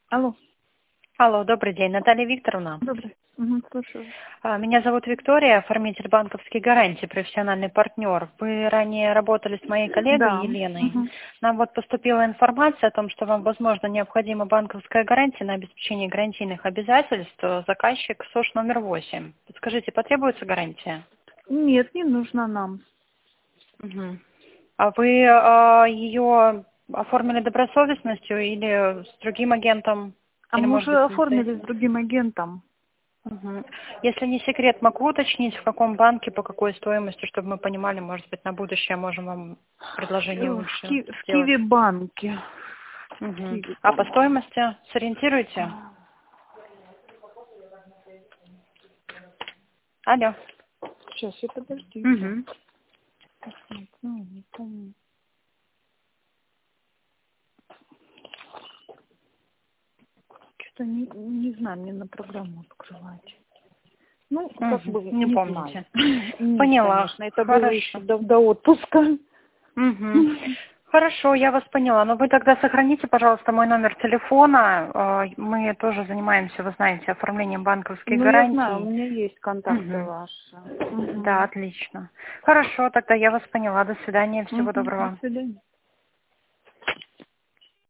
Алло, Алло, добрый день, Наталья Викторовна. добрый. Угу, слушаю. Меня зовут Виктория, оформитель банковских гарантий, профессиональный партнер. Вы ранее работали с моей коллегой Да. Еленой. Угу. Нам вот поступила информация о том, что вам, возможно, необходима банковская гарантия на обеспечение гарантийных обязательств. Заказчик СОШ номер 8. Подскажите, потребуется гарантия? Нет, не нужно нам. Мгм. А вы ее оформили добросовестностью или с другим агентом, А или, мы может быть, уже оформили с самостоятельно? другим агентом. Мгм. Если не секрет, могу уточнить, в каком банке, по какой стоимости, чтобы мы понимали, может быть, на будущее можем вам предложение лучше В сделать. Киви банке. В Мгм. Киви А по банке. стоимости сориентируйте? Алло. Сейчас, я подождите. Мгм. Не помню. Что-то не знаю, мне на программу открывать. Ну, как Мгм. бы, Не не знаю. помните. Нет, Поняла. конечно, это было еще Хорошо. до отпуска. Мгм. Хорошо, я вас поняла. Но вы тогда сохраните, пожалуйста, мой номер телефона. Мы тоже занимаемся, вы знаете, оформлением банковских Ну, я знаю, у гарантий. меня есть контакты Мгм. ваши. Да, Угу. отлично. Хорошо, тогда я вас поняла. До свидания, всего Угу. До доброго. свидания.